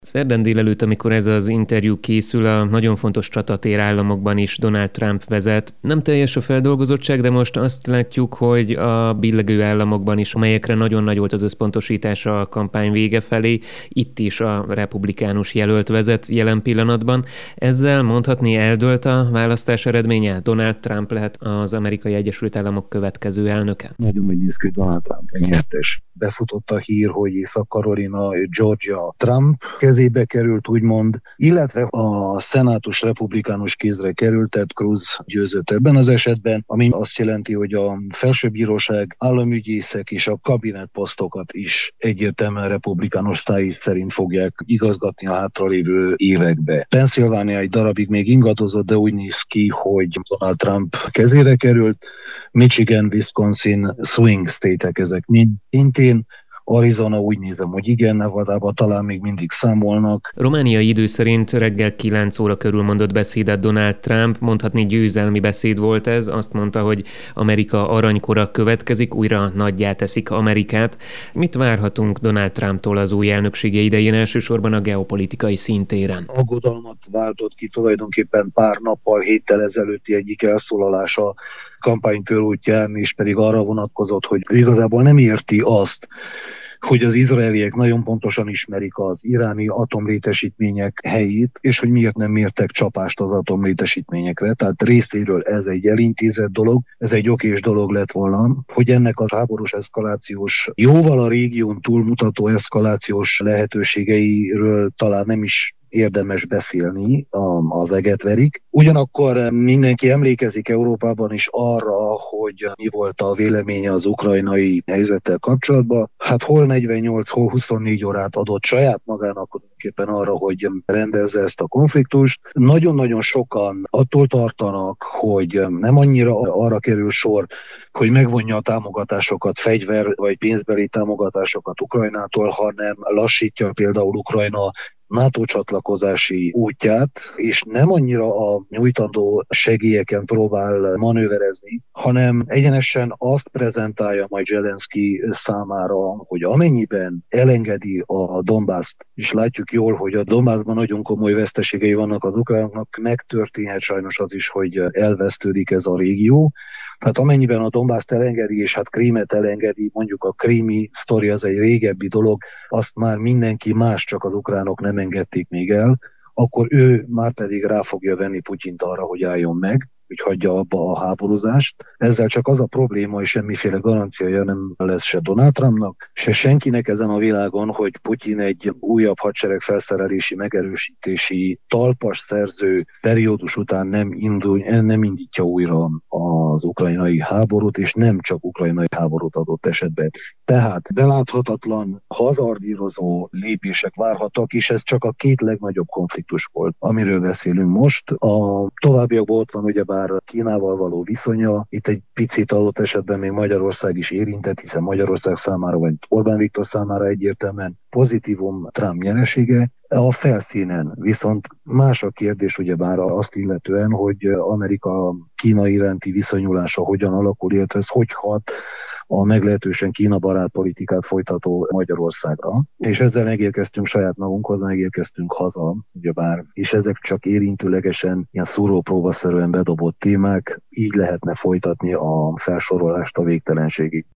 Szerdán délelőtt, amikor ez az interjú készül, a nagyon fontos csatatér államokban is Donald Trump vezet. Nem teljes a feldolgozottság, de most azt látjuk, hogy a billegő államokban is, amelyekre nagyon nagy volt az összpontosítás a kampány vége felé, itt is a republikánus jelölt vezet jelen pillanatban. Ezzel mondhatni, eldőlt a választás eredménye? Donald Trump lehet az Amerikai Egyesült Államok következő elnöke? Nagyon úgy néz ki, hogy Donald Trump nyertes. Befutott a hír, hogy Észak-Carolina, Georgia Trump kezébe került, úgymond, illetve a szenátus republikánus kézre került, Ted Cruz győzött ebben az esetben, ami azt jelenti, hogy a felsőbbíróság, államügyészek és a kabinetposztokat is egyértelműen republikánus sztály szerint fogják igazgatni a hátralévő évekbe. Pennsylvania egy darabig még ingadozott, de úgy néz ki, hogy Donald Trump kezére került. Michigan, Wisconsin, swing state-ek ezek szintén. Arizona úgy nézem, hogy igen, Nevadában talán még mindig számolnak. Romániai idő szerint reggel 9 óra körül mondott beszédet Donald Trump, mondhatni győzelmi beszéd volt ez, azt mondta, hogy Amerika aranykora következik, újra nagyjá teszik Amerikát. Mit várhatunk Donald Trumptól az új elnöksége idején, elsősorban a geopolitikai szintéren? Aggodalmat váltott ki tulajdonképpen pár nappal, héttel ezelőtti egyik elszólalása kampánykörútján, és pedig arra vonatkozott, hogy igazából nem érti azt, hogy az izraeliek nagyon pontosan ismerik az iráni atomlétesítmények helyét, és hogy miért nem mértek csapást az atomlétesítményekre. Tehát részéről ez egy elintézett dolog, ez egy okés dolog lett volna, hogy ennek a háborús eszkalációs, jóval a régión túlmutató eszkalációs lehetőségeiről talán nem is érdemes beszélni, az eget verik. Ugyanakkor mindenki emlékezik Európában is arra, hogy mi volt a véleménye az ukrajnai helyzettel kapcsolatban. Hát hol 48, hol 24 órát adott saját magának tulajdonképpen arra, hogy rendezze ezt a konfliktust. Nagyon-nagyon sokan attól tartanak, hogy nem annyira arra kerül sor, hogy megvonja a támogatásokat, fegyver vagy pénzbeli támogatásokat Ukrajnától, hanem lassítja például Ukrajna NATO csatlakozási útját, és nem annyira a nyújtandó segélyeken próbál manőverezni, hanem egyenesen azt prezentálja majd Zelenszky számára, hogy amennyiben elengedi a Donbaszt, és látjuk jól, hogy a Donbassban nagyon komoly veszteségei vannak az ukránoknak, megtörténhet sajnos az is, hogy elvesztődik ez a régió. Tehát amennyiben a Donbaszt elengedi, és hát Krímet elengedi, mondjuk a krími sztori az egy régebbi dolog, azt már mindenki más, csak az ukránok nem engedték még el, akkor ő már pedig rá fogja venni Putyint arra, hogy álljon meg, hogy hagyja abba a háborúzást. Ezzel csak az a probléma, és semmiféle garanciája nem lesz se Donald Trumpnak, se senkinek ezen a világon, hogy Putyin egy újabb hadsereg felszerelési, megerősítési, talpas szerző periódus után nem indítja újra az ukrajnai háborút, és nem csak ukrajnai háborút adott esetben. Tehát beláthatatlan, hazardírozó lépések várhatók, és ez csak a két legnagyobb konfliktus volt, amiről beszélünk most. A továbbiakban ott van ugyebár Kínával való viszonya. Itt egy picit adott esetben még Magyarország is érintett, hiszen Magyarország számára, vagy Orbán Viktor számára egyértelműen pozitívum Trump nyeresége. A felszínen viszont más a kérdés ugyebár azt illetően, hogy Amerika Kína iránti viszonyulása hogyan alakul, illetve ez hogy hat a meglehetősen Kína-barát politikát folytató Magyarországra. És ezzel megérkeztünk saját magunkhoz, megérkeztünk haza, ugyebár, és ezek csak érintőlegesen ilyen szúrópróbaszerűen bedobott témák, így lehetne folytatni a felsorolást a végtelenségig.